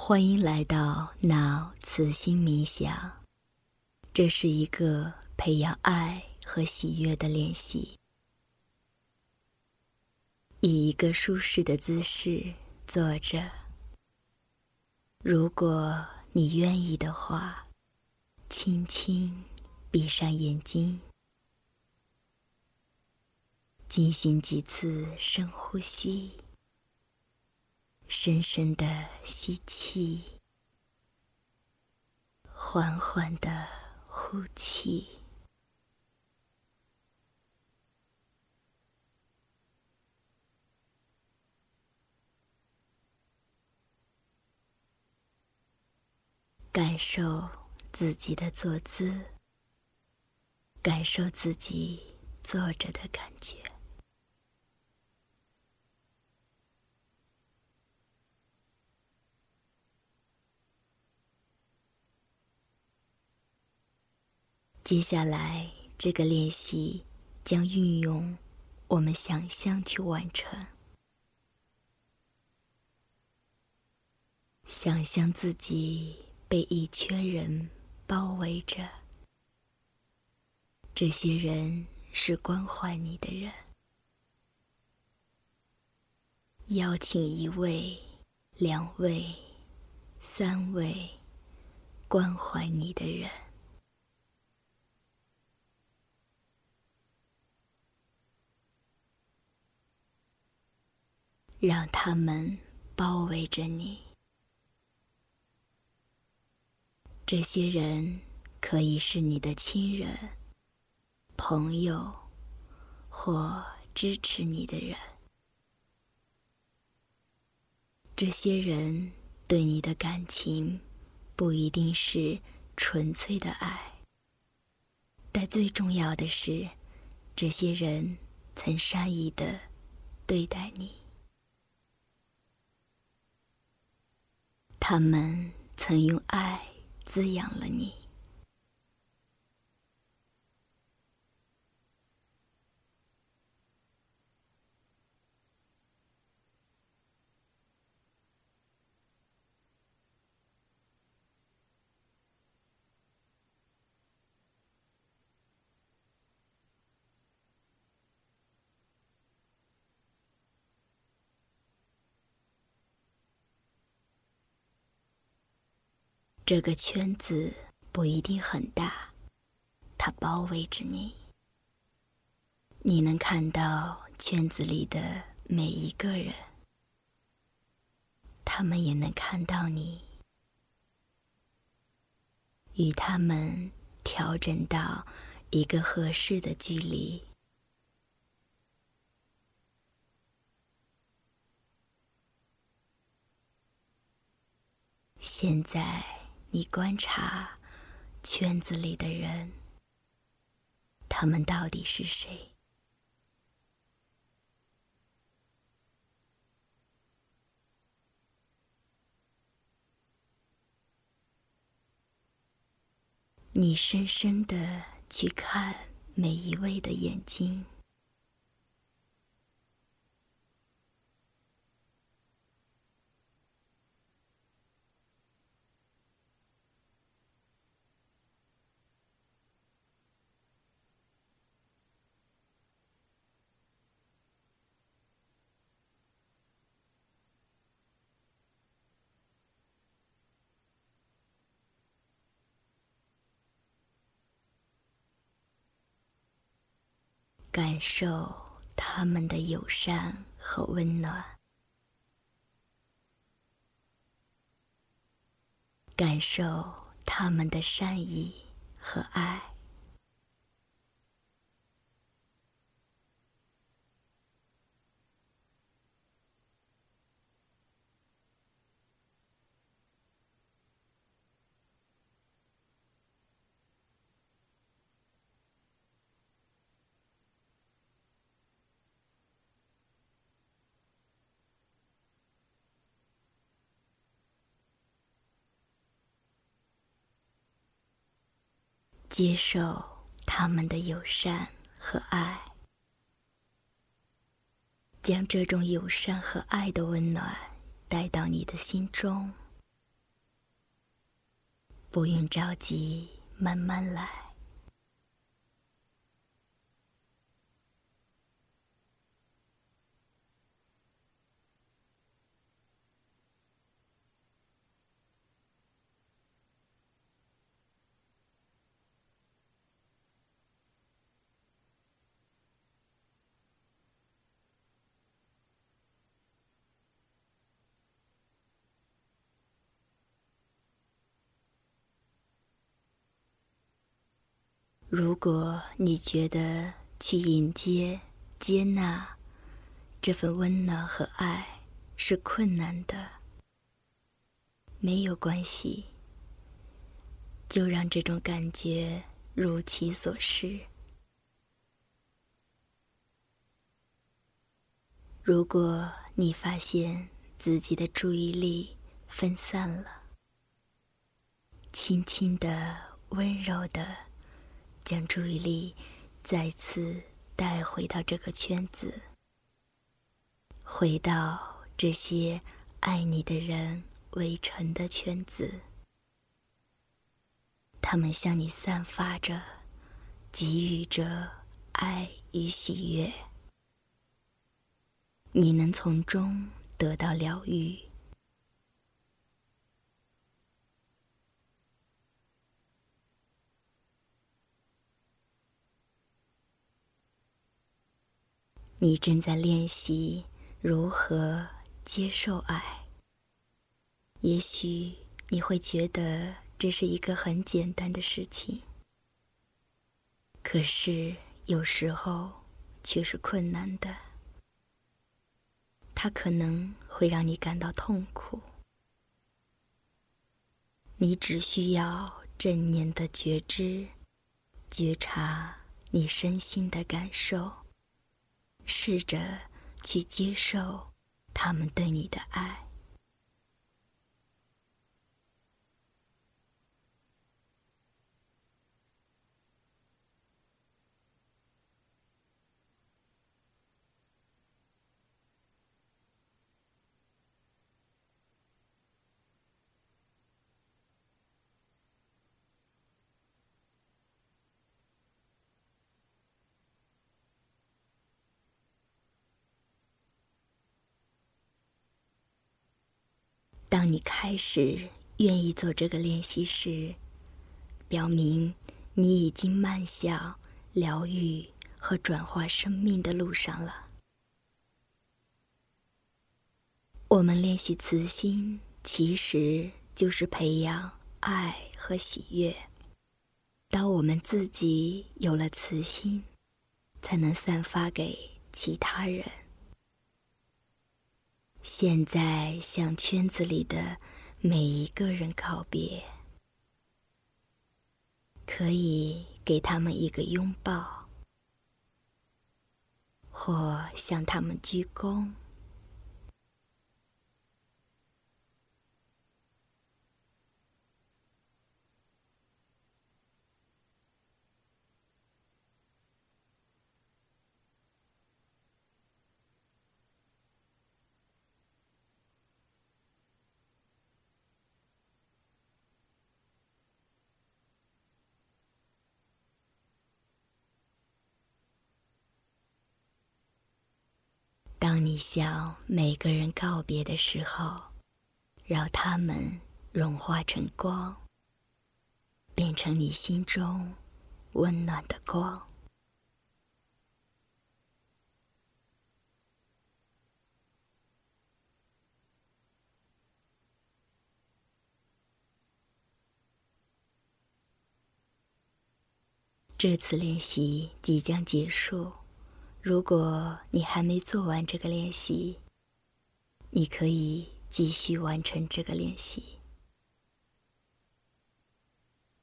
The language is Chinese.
欢迎来到脑慈心冥想，这是一个培养爱和喜悦的练习。以一个舒适的姿势坐着，如果你愿意的话，轻轻闭上眼睛，进行几次深呼吸，深深的吸气，缓缓的呼气。感受自己的坐姿，感受自己坐着的感觉。接下来，这个练习将运用我们想象去完成。想象自己被一圈人包围着，这些人是关怀你的人。邀请一位、2位、3位关怀你的人，让他们包围着你。这些人可以是你的亲人、朋友或支持你的人。这些人对你的感情不一定是纯粹的爱，但最重要的是，这些人曾善意地对待你。他们曾用爱滋养了你。这个圈子不一定很大，它包围着你。你能看到圈子里的每一个人，他们也能看到你。与他们调整到一个合适的距离。现在你观察圈子里的人，他们到底是谁？你深深地去看每一位的眼睛，感受他们的友善和温暖，感受他们的善意和爱。接受他们的友善和爱，将这种友善和爱的温暖带到你的心中， 不用着急，慢慢来。如果你觉得去迎接、接纳这份温暖和爱是困难的，没有关系，就让这种感觉如其所是。如果你发现自己的注意力分散了，轻轻地、温柔地将注意力再次带回到这个圈子，回到这些爱你的人围成的圈子，他们向你散发着、给予着爱与喜悦，你能从中得到疗愈。你正在练习如何接受爱。也许你会觉得这是一个很简单的事情，可是有时候却是困难的。它可能会让你感到痛苦。你只需要正念的觉知，觉察你身心的感受，试着去接受他们对你的爱。当你开始愿意做这个练习时，表明你已经迈向疗愈和转化生命的路上了。我们练习慈心，其实就是培养爱和喜悦。当我们自己有了慈心，才能散发给其他人。现在向圈子里的每一个人告别，可以给他们一个拥抱，或向他们鞠躬。当你向每个人告别的时候，让他们融化成光，变成你心中温暖的光。这次练习即将结束，如果你还没做完这个练习，你可以继续完成这个练习。